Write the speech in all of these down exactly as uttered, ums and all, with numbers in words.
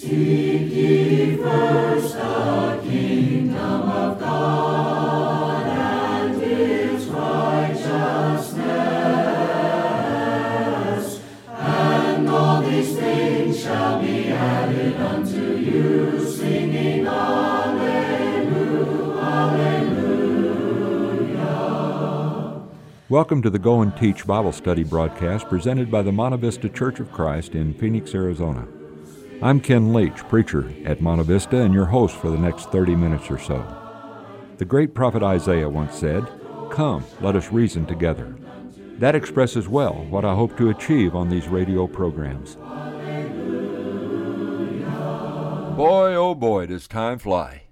Seek ye first the kingdom of God and His righteousness, and all these things shall be added unto you, singing Alleluia, Alleluia. Welcome to the Go and Teach Bible Study broadcast presented by the Monte Vista Church of Christ in Phoenix, Arizona. I'm Ken Leach, preacher at Monte Vista, and your host for the next thirty minutes or so. The great prophet Isaiah once said, "Come, let us reason together." That expresses well what I hope to achieve on these radio programs. Boy, oh boy, does time fly.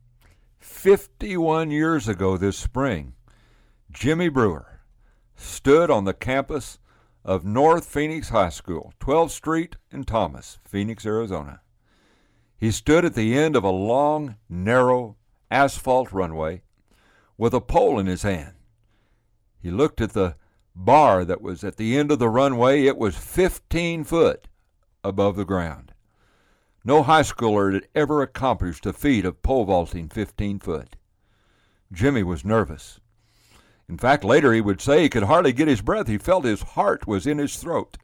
fifty-one years ago this spring, Jimmy Brewer stood on the campus of North Phoenix High School, twelfth Street and Thomas, Phoenix, Arizona. He stood at the end of a long, narrow asphalt runway with a pole in his hand. He looked at the bar that was at the end of the runway. It was fifteen foot above the ground. No high schooler had ever accomplished a feat of pole vaulting fifteen foot. Jimmy was nervous. In fact, later he would say he could hardly get his breath. He felt his heart was in his throat.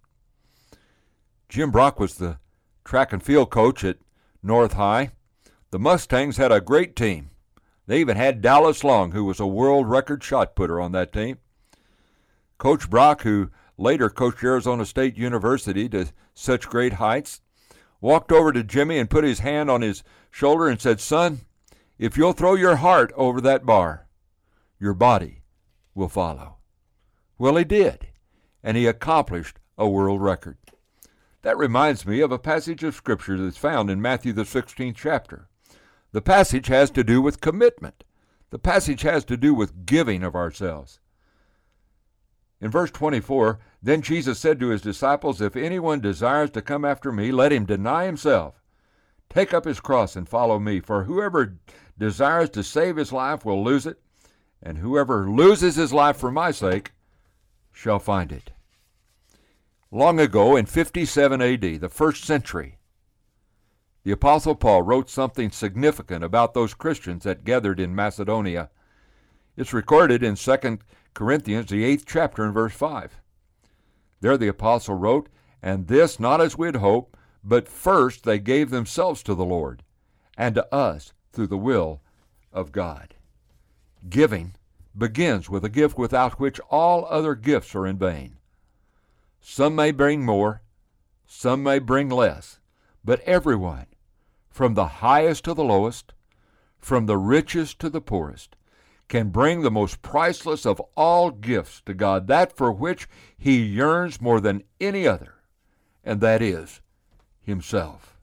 Jim Brock was the track and field coach at North High. The Mustangs had a great team. They even had Dallas Long, who was a world record shot putter on that team. Coach Brock, who later coached Arizona State University to such great heights, walked over to Jimmy and put his hand on his shoulder and said, "Son, if you'll throw your heart over that bar, your body will follow." Well, he did, and he accomplished a world record. That reminds me of a passage of Scripture that's found in Matthew the sixteenth chapter. The passage has to do with commitment. The passage has to do with giving of ourselves. In verse twenty-four, "Then Jesus said to his disciples, if anyone desires to come after me, let him deny himself, take up his cross and follow me. For whoever desires to save his life will lose it, and whoever loses his life for my sake shall find it." Long ago, in fifty-seven A D, the first century, the Apostle Paul wrote something significant about those Christians that gathered in Macedonia. It's recorded in Second Corinthians, the eighth chapter, and verse five. There the Apostle wrote, "And this not as we'd hoped, but first they gave themselves to the Lord, and to us through the will of God." Giving begins with a gift without which all other gifts are in vain. Some may bring more, some may bring less, but everyone, from the highest to the lowest, from the richest to the poorest, can bring the most priceless of all gifts to God, that for which He yearns more than any other, and that is Himself.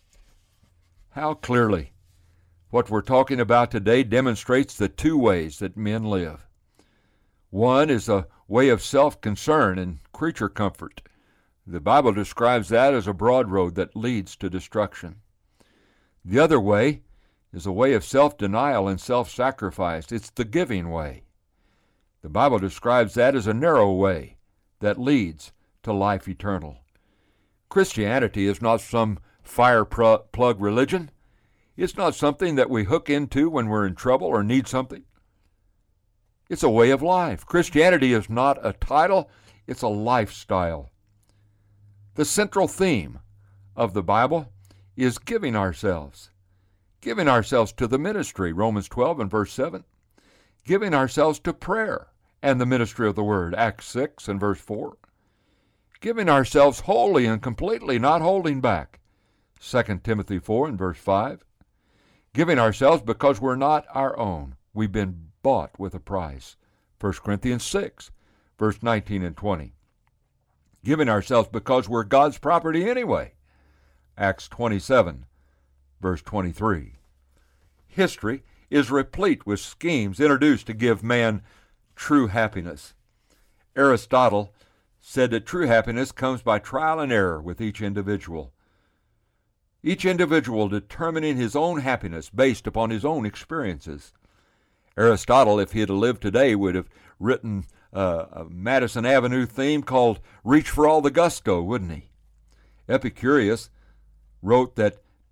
How clearly what we're talking about today demonstrates the two ways that men live. One is a way of self-concern and creature comfort. The Bible describes that as a broad road that leads to destruction. The other way is a way of self-denial and self-sacrifice. It's the giving way. The Bible describes that as a narrow way that leads to life eternal. Christianity is not some fire plug religion. It's not something that we hook into when we're in trouble or need something. It's a way of life. Christianity is not a title, it's a lifestyle. The central theme of the Bible is giving ourselves. Giving ourselves to the ministry, Romans twelve and verse seven. Giving ourselves to prayer and the ministry of the Word, Acts six and verse four. Giving ourselves wholly and completely, not holding back, Second Timothy four and verse five. Giving ourselves because we're not our own. We've been bought with a price. First Corinthians six, verse nineteen and twenty. Giving ourselves because we're God's property anyway. Acts twenty-seven, verse twenty-three. History is replete with schemes introduced to give man true happiness. Aristotle said that true happiness comes by trial and error with each individual. Each individual determining his own happiness based upon his own experiences. Aristotle, if he had lived today, would have written uh, a Madison Avenue theme called Reach for All the Gusto, wouldn't he? Epicurus wrote that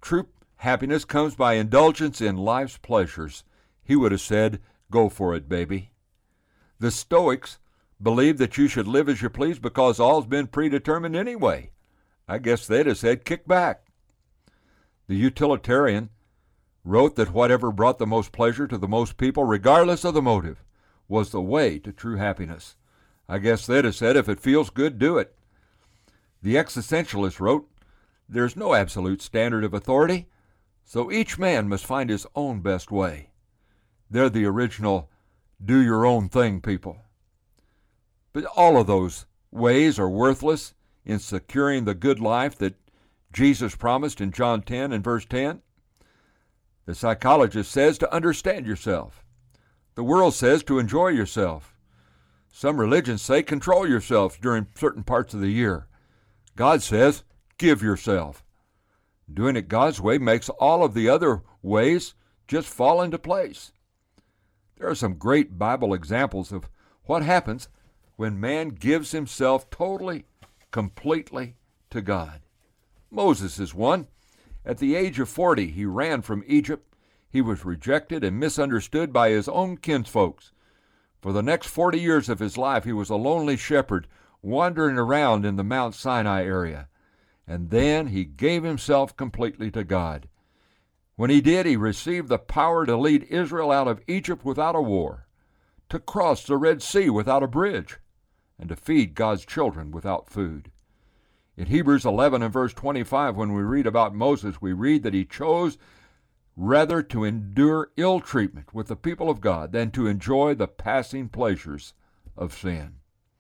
true happiness comes by indulgence in life's pleasures, he would have said, go for it, baby. The Stoics believed that you should live as you please because all's been predetermined anyway. I guess they'd have said, kick back. The utilitarian wrote that whatever brought the most pleasure to the most people, regardless of the motive, was the way to true happiness. I guess they'd have said, if it feels good, do it. The existentialist wrote, there's no absolute standard of authority, so each man must find his own best way. They're the original do your own thing people. But all of those ways are worthless in securing the good life that Jesus promised in John ten and verse ten. The psychologist says to understand yourself. The world says to enjoy yourself. Some religions say control yourself during certain parts of the year. God says give yourself. Doing it God's way makes all of the other ways just fall into place. There are some great Bible examples of what happens when man gives himself totally, completely to God. Moses is one. At the age of forty, he ran from Egypt. He was rejected and misunderstood by his own kinsfolks. For the next forty years of his life, he was a lonely shepherd wandering around in the Mount Sinai area. And then he gave himself completely to God. When he did, he received the power to lead Israel out of Egypt without a war, to cross the Red Sea without a bridge, and to feed God's children without food. In Hebrews eleven and verse twenty-five, when we read about Moses, we read that he chose rather to endure ill treatment with the people of God than to enjoy the passing pleasures of sin.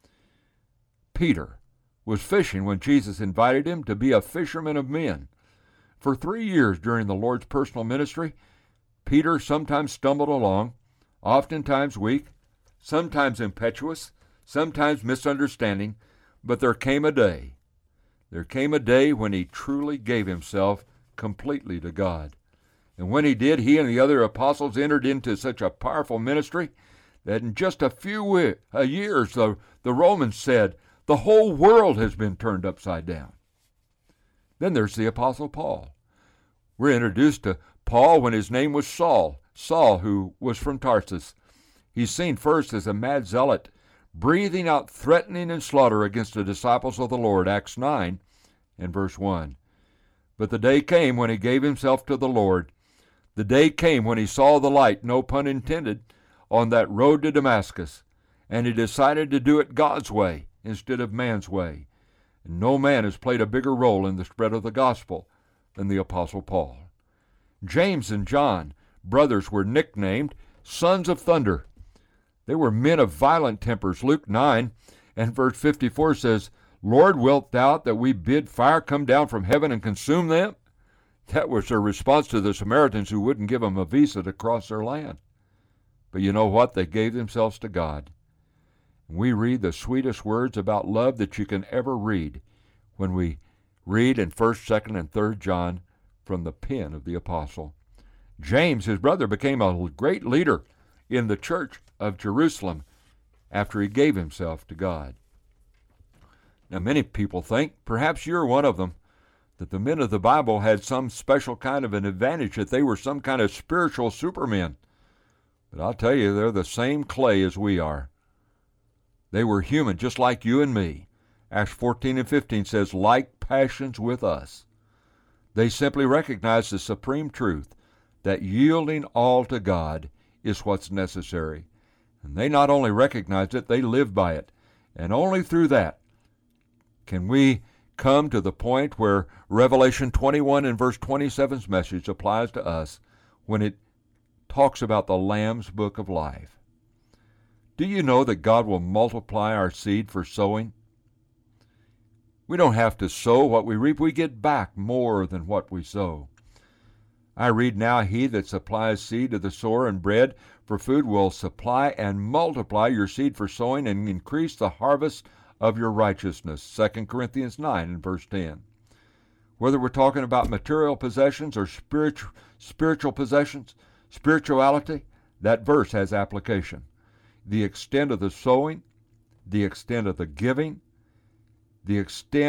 Peter was fishing when Jesus invited him to be a fisherman of men. For three years during the Lord's personal ministry, Peter sometimes stumbled along, oftentimes weak, sometimes impetuous, sometimes misunderstanding, but there came a day, there came a day when he truly gave himself completely to God. And when he did, he and the other apostles entered into such a powerful ministry that in just a few years, the, the Romans said, the whole world has been turned upside down. Then there's the Apostle Paul. We're introduced to Paul when his name was Saul, Saul who was from Tarsus. He's seen first as a mad zealot, breathing out threatening and slaughter against the disciples of the Lord, Acts nine and verse one. But the day came when he gave himself to the Lord. The day came when he saw the light, no pun intended, on that road to Damascus, and he decided to do it God's way instead of man's way. And no man has played a bigger role in the spread of the gospel than the Apostle Paul. James and John, brothers, were nicknamed sons of thunder. They were men of violent tempers. Luke nine and verse fifty-four says, Lord, wilt thou that we bid fire come down from heaven and consume them? That was their response to the Samaritans who wouldn't give them a visa to cross their land. But you know what? They gave themselves to God. We read the sweetest words about love that you can ever read when we read in first, second, and third John from the pen of the apostle. James, his brother, became a great leader in the church of Jerusalem after he gave himself to God. Now, many people think, perhaps you're one of them, that the men of the Bible had some special kind of an advantage, that they were some kind of spiritual supermen. But I'll tell you, they're the same clay as we are. They were human, just like you and me. Acts fourteen and fifteen says, like passions with us. They simply recognize the supreme truth that yielding all to God is what's necessary. And they not only recognized it, they lived by it. And only through that can we come to the point where Revelation twenty-one and verse twenty-seven's message applies to us when it talks about the Lamb's book of life. Do you know that God will multiply our seed for sowing? We don't have to sow what we reap. We get back more than what we sow. I read now, he that supplies seed to the sower and bread for food will supply and multiply your seed for sowing and increase the harvest of your righteousness. Second Corinthians nine and verse ten. Whether we're talking about material possessions or spiritual, spiritual possessions, spirituality, that verse has application. The extent of the sowing, the extent of the giving, the extent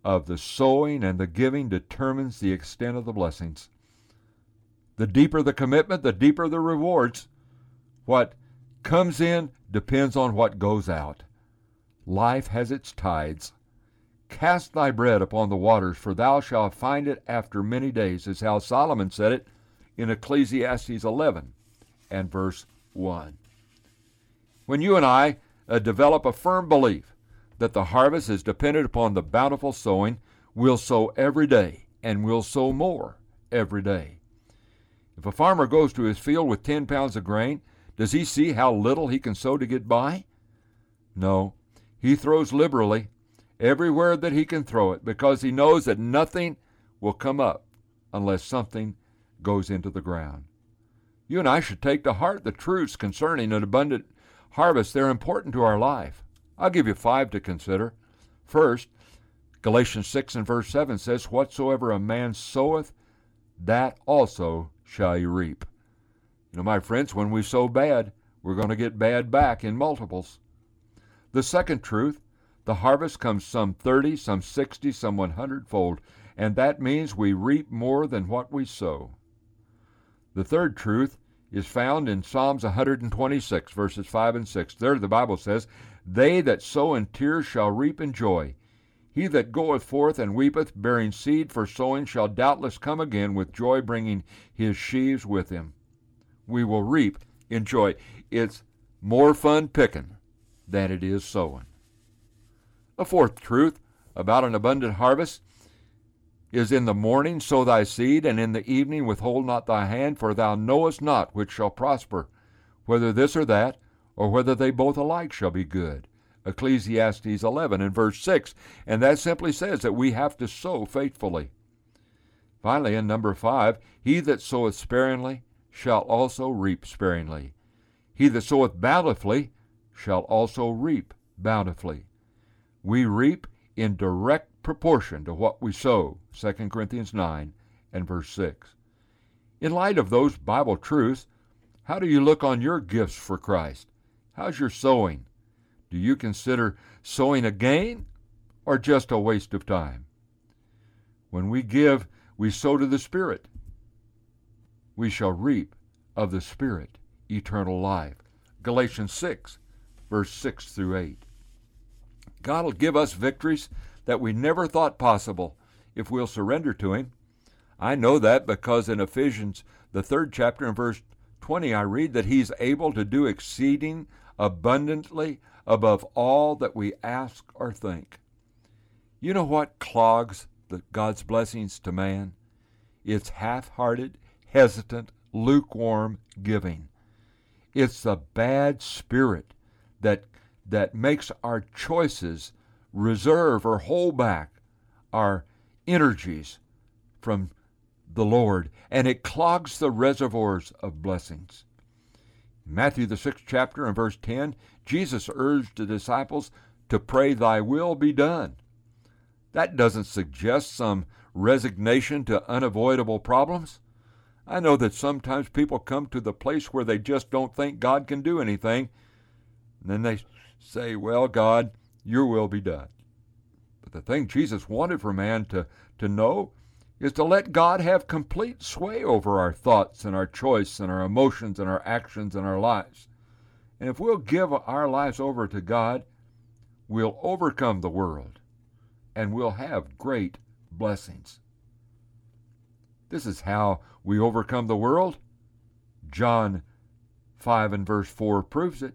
of the sowing and the giving determines the extent of the blessings. The deeper the commitment, the deeper the rewards. What comes in depends on what goes out. Life has its tides. Cast thy bread upon the waters, for thou shalt find it after many days, is how Solomon said it in Ecclesiastes eleven and verse one. When you and I uh, develop a firm belief that the harvest is dependent upon the bountiful sowing, we'll sow every day, and we'll sow more every day. If a farmer goes to his field with ten pounds of grain, does he see how little he can sow to get by? No, he throws liberally everywhere that he can throw it, because he knows that nothing will come up unless something goes into the ground. You and I should take to heart the truths concerning an abundant harvest. They're important to our life. I'll give you five to consider. First, Galatians six and verse seven says, whatsoever a man soweth, that also shall he reap. You know, my friends, when we sow bad, we're going to get bad back in multiples. The second truth, the harvest comes some thirty, some sixty, some one hundred fold, and that means we reap more than what we sow. The third truth is found in Psalms one hundred twenty-six, verses five and six. There the Bible says, they that sow in tears shall reap in joy. He that goeth forth and weepeth, bearing seed for sowing, shall doubtless come again with joy, bringing his sheaves with him. We will reap in joy. It's more fun picking than it is sowing. A fourth truth about an abundant harvest is, in the morning sow thy seed, and in the evening withhold not thy hand, for thou knowest not which shall prosper, whether this or that, or whether they both alike shall be good. Ecclesiastes eleven and verse six, and that simply says that we have to sow faithfully. Finally, in number five, he that soweth sparingly shall also reap sparingly. He that soweth bountifully shall also reap bountifully. We reap in direct proportion to what we sow, Second Corinthians nine and verse six. In light of those Bible truths, how do you look on your gifts for Christ? How's your sowing? Do you consider sowing a gain or just a waste of time? When we give, we sow to the Spirit. We shall reap of the Spirit eternal life. Galatians six, verse six through eight. God will give us victories that we never thought possible if we'll surrender to Him. I know that because in Ephesians, the third chapter, in verse twenty, I read that He's able to do exceeding abundantly above all that we ask or think. You know what clogs the, God's blessings to man? It's half-hearted, hesitant, lukewarm giving. It's the bad spirit that that makes our choices reserve or hold back our energies from the Lord, and it clogs the reservoirs of blessings. In Matthew, the sixth chapter, and verse ten, Jesus urged the disciples to pray, thy will be done. That doesn't suggest some resignation to unavoidable problems. I know that sometimes people come to the place where they just don't think God can do anything, and then they say, well, God, your will be done. But the thing Jesus wanted for man to, to know is to let God have complete sway over our thoughts and our choice and our emotions and our actions and our lives. And if we'll give our lives over to God, we'll overcome the world and we'll have great blessings. This is how we overcome the world. John five and verse four proves it.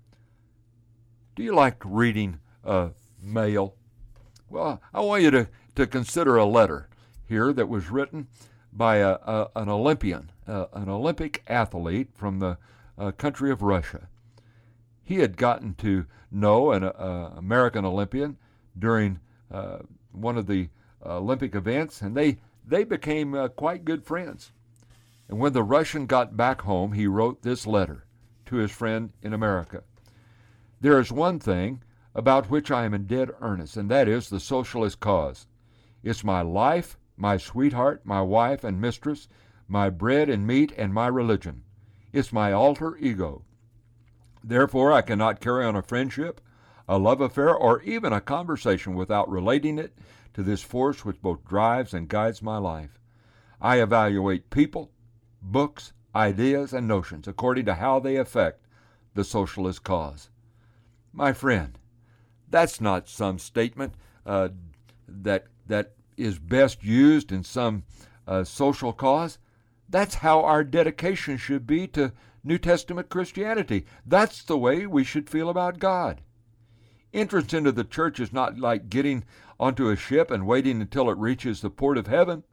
Do you like reading uh, mail? Well, I want you to, to consider a letter here that was written by a, a, an Olympian, uh, an Olympic athlete from the uh, country of Russia. He had gotten to know an uh, American Olympian during uh, one of the uh, Olympic events, and they, they became uh, quite good friends. And when the Russian got back home, he wrote this letter to his friend in America. There is one thing about which I am in dead earnest, and that is the socialist cause. It's my life, my sweetheart, my wife and mistress, my bread and meat, and my religion. It's my alter ego. Therefore, I cannot carry on a friendship, a love affair, or even a conversation without relating it to this force which both drives and guides my life. I evaluate people, books, ideas, and notions according to how they affect the socialist cause. My friend, that's not some statement uh, that that is best used in some uh, social cause. That's how our dedication should be to New Testament Christianity. That's the way we should feel about God. Entrance into the church is not like getting onto a ship and waiting until it reaches the port of heaven.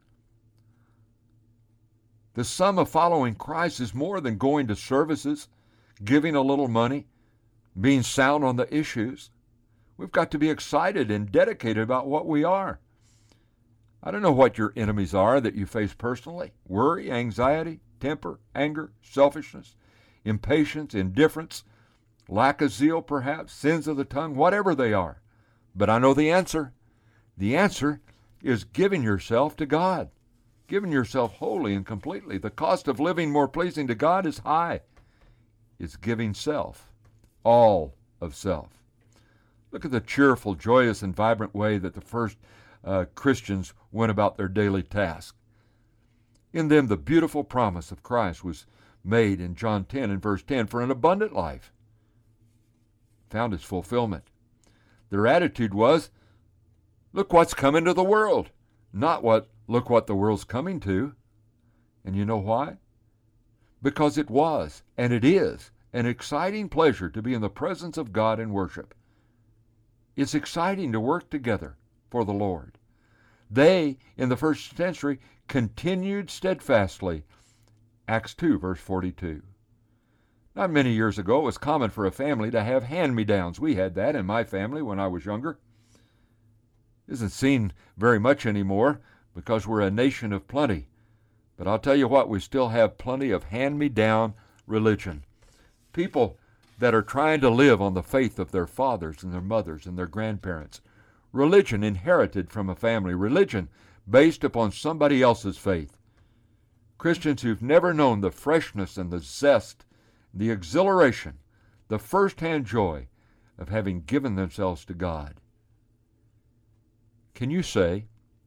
The sum of following Christ is more than going to services, giving a little money, being sound on the issues. We've got to be excited and dedicated about what we are. I don't know what your enemies are that you face personally. Worry, anxiety, temper, anger, selfishness, impatience, indifference, lack of zeal perhaps, sins of the tongue, whatever they are. But I know the answer. The answer is giving yourself to God, giving yourself wholly and completely. The cost of living more pleasing to God is high. It's giving self, all of self. Look at the cheerful, joyous, and vibrant way that the first uh, Christians went about their daily task. In them, the beautiful promise of Christ was made in John ten and verse ten for an abundant life. Found its fulfillment. Their attitude was, look what's come into the world, not what, look what the world's coming to. And you know why? Because it was, and it is, an exciting pleasure to be in the presence of God and worship. It's exciting to work together for the Lord. They, in the first century, continued steadfastly. Acts two, verse forty-two. Not many years ago, it was common for a family to have hand-me-downs. We had that in my family when I was younger. Isn't seen very much anymore because we're a nation of plenty. But I'll tell you what, we still have plenty of hand-me-down religion. People that are trying to live on the faith of their fathers and their mothers and their grandparents. Religion inherited from a family. Religion based upon somebody else's faith. Christians who've never known the freshness and the zest, the exhilaration, the first-hand joy of having given themselves to God. Can you say,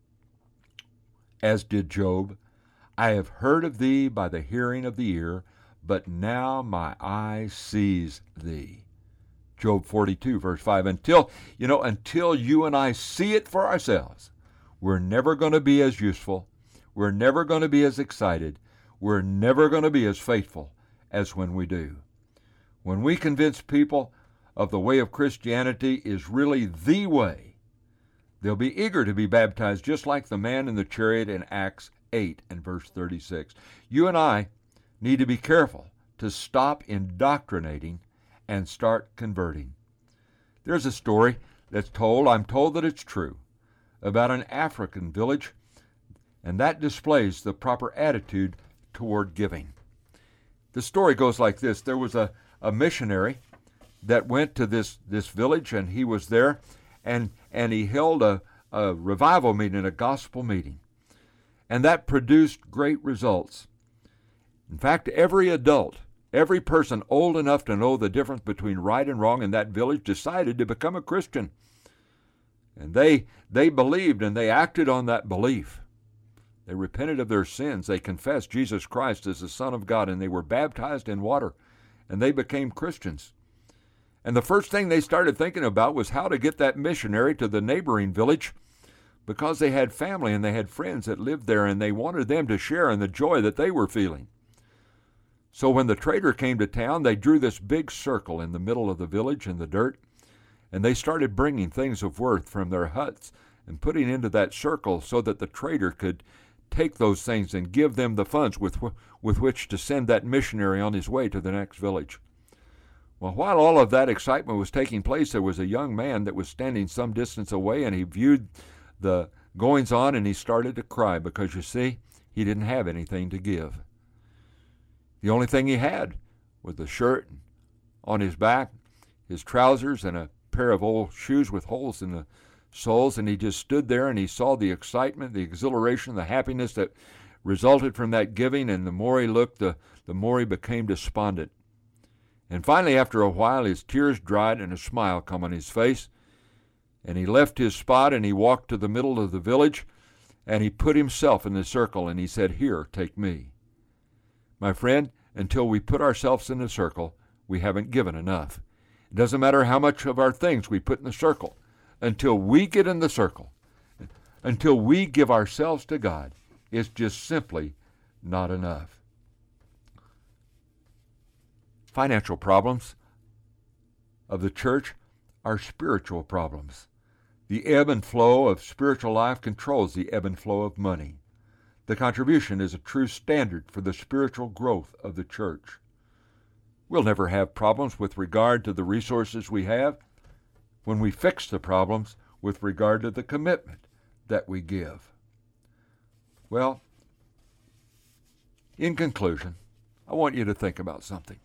as did Job, I have heard of thee by the hearing of the ear, but now my eye sees thee. Job forty-two, verse five. Until, you know, until you and I see it for ourselves, we're never going to be as useful. We're never going to be as excited. We're never going to be as faithful as when we do. When we convince people of the way of Christianity is really the way, they'll be eager to be baptized just like the man in the chariot in Acts eight and verse thirty-six. You and I need to be careful to stop indoctrinating and start converting. There's a story that's told, I'm told that it's true, about an African village, and that displays the proper attitude toward giving. The story goes like this. There was a, a missionary that went to this, this village, and he was there, and, and he held a, a revival meeting, a gospel meeting. And that produced great results. In fact, every adult, every person old enough to know the difference between right and wrong in that village decided to become a Christian. And they, they believed and they acted on that belief. They repented of their sins. They confessed Jesus Christ as the Son of God, and they were baptized in water, and they became Christians. And the first thing they started thinking about was how to get that missionary to the neighboring village, because they had family and they had friends that lived there, and they wanted them to share in the joy that they were feeling. So when the trader came to town, they drew this big circle in the middle of the village in the dirt, and they started bringing things of worth from their huts and putting into that circle so that the trader could take those things and give them the funds with, with which to send that missionary on his way to the next village. Well, while all of that excitement was taking place, there was a young man that was standing some distance away, and he viewed the goings-on, and he started to cry because, you see, he didn't have anything to give. The only thing he had was the shirt on his back, his trousers, and a pair of old shoes with holes in the soles, and he just stood there and he saw the excitement, the exhilaration, the happiness that resulted from that giving, and the more he looked, the, the more he became despondent. And finally, after a while, his tears dried and a smile came on his face, And he left his spot and he walked to the middle of the village and he put himself in the circle and he said, "Here, take me." My friend, until we put ourselves in the circle, we haven't given enough. It doesn't matter how much of our things we put in the circle. Until we get in the circle, until we give ourselves to God, it's just simply not enough. Financial problems of the church are spiritual problems. The ebb and flow of spiritual life controls the ebb and flow of money. The contribution is a true standard for the spiritual growth of the church. We'll never have problems with regard to the resources we have when we fix the problems with regard to the commitment that we give. Well, in conclusion, I want you to think about something.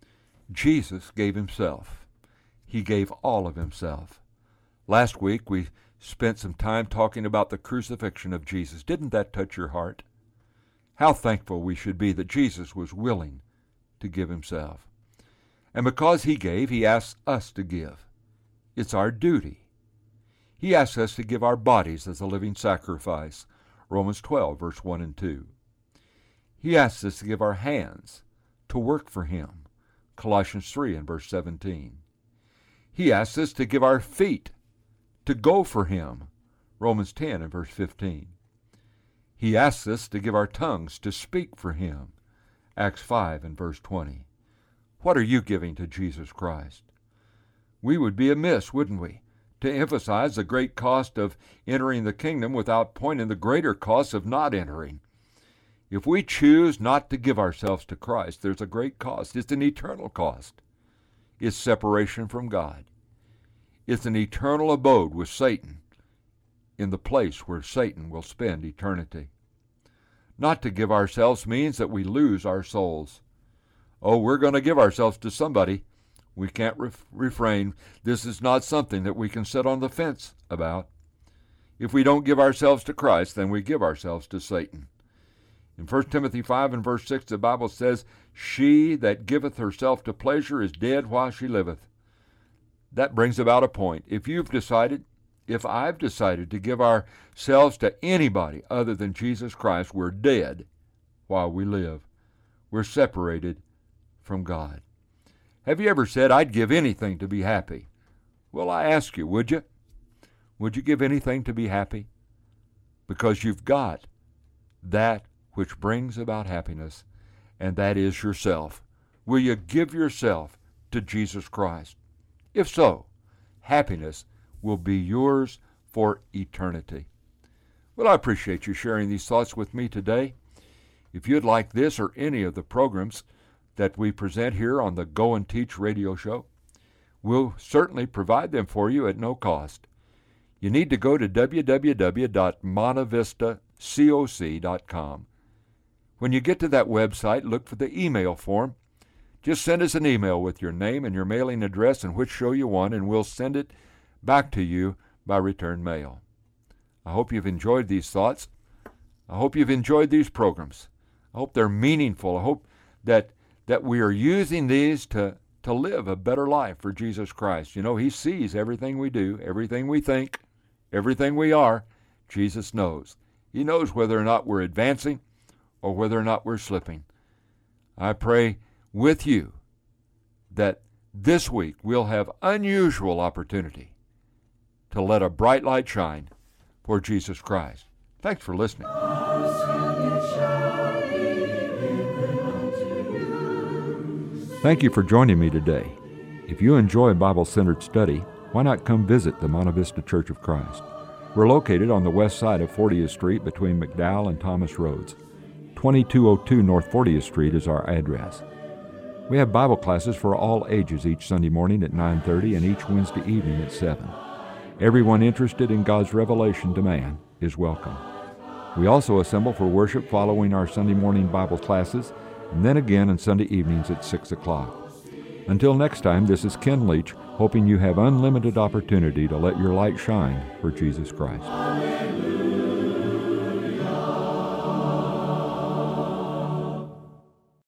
Jesus gave himself. He gave all of himself. Last week we spent some time talking about the crucifixion of Jesus. Didn't that touch your heart? How thankful we should be that Jesus was willing to give himself. And because he gave, he asks us to give. It's our duty. He asks us to give our bodies as a living sacrifice, Romans twelve, verse one and two. He asks us to give our hands to work for him, Colossians three and verse seventeen. He asks us to give our feet to go for him, Romans ten and verse fifteen. He asks us to give our tongues to speak for him, Acts five and verse twenty. What are you giving to Jesus Christ? We would be amiss, wouldn't we, to emphasize the great cost of entering the kingdom without pointing the greater cost of not entering. If we choose not to give ourselves to Christ, there's a great cost. It's an eternal cost. It's separation from God. It's an eternal abode with Satan in the place where Satan will spend eternity. Not to give ourselves means that we lose our souls. Oh, we're going to give ourselves to somebody. We can't ref- refrain. This is not something that we can sit on the fence about. If we don't give ourselves to Christ, then we give ourselves to Satan. In First Timothy five and verse six, the Bible says, "She that giveth herself to pleasure is dead while she liveth." That brings about a point. If you've decided, if I've decided to give ourselves to anybody other than Jesus Christ, we're dead while we live. We're separated from God. Have you ever said, "I'd give anything to be happy"? Well, I ask you, would you? Would you give anything to be happy? Because you've got that which brings about happiness, and that is yourself. Will you give yourself to Jesus Christ? If so, happiness will be yours for eternity. Well, I appreciate you sharing these thoughts with me today. If you'd like this or any of the programs that we present here on the Go and Teach radio show, we'll certainly provide them for you at no cost. You need to go to w w w dot monta vista coc dot com. When you get to that website, look for the email form. Just send us an email with your name and your mailing address and which show you want, and we'll send it back to you by return mail. I hope you've enjoyed these thoughts. I hope you've enjoyed these programs. I hope they're meaningful. I hope that that we are using these to, to live a better life for Jesus Christ. You know, he sees everything we do, everything we think, everything we are. Jesus knows. He knows whether or not we're advancing or whether or not we're slipping. I pray with you that this week we'll have unusual opportunity to let a bright light shine for Jesus Christ. Thanks for listening. Thank you for joining me today. If you enjoy Bible-centered study, why not come visit the Monta Vista Church of Christ? We're located on the west side of fortieth Street between McDowell and Thomas Roads. twenty-two oh two North fortieth Street is our address. We have Bible classes for all ages each Sunday morning at nine thirty and each Wednesday evening at seven. Everyone interested in God's revelation to man is welcome. We also assemble for worship following our Sunday morning Bible classes, and then again on Sunday evenings at six o'clock. Until next time, this is Ken Leach, hoping you have unlimited opportunity to let your light shine for Jesus Christ.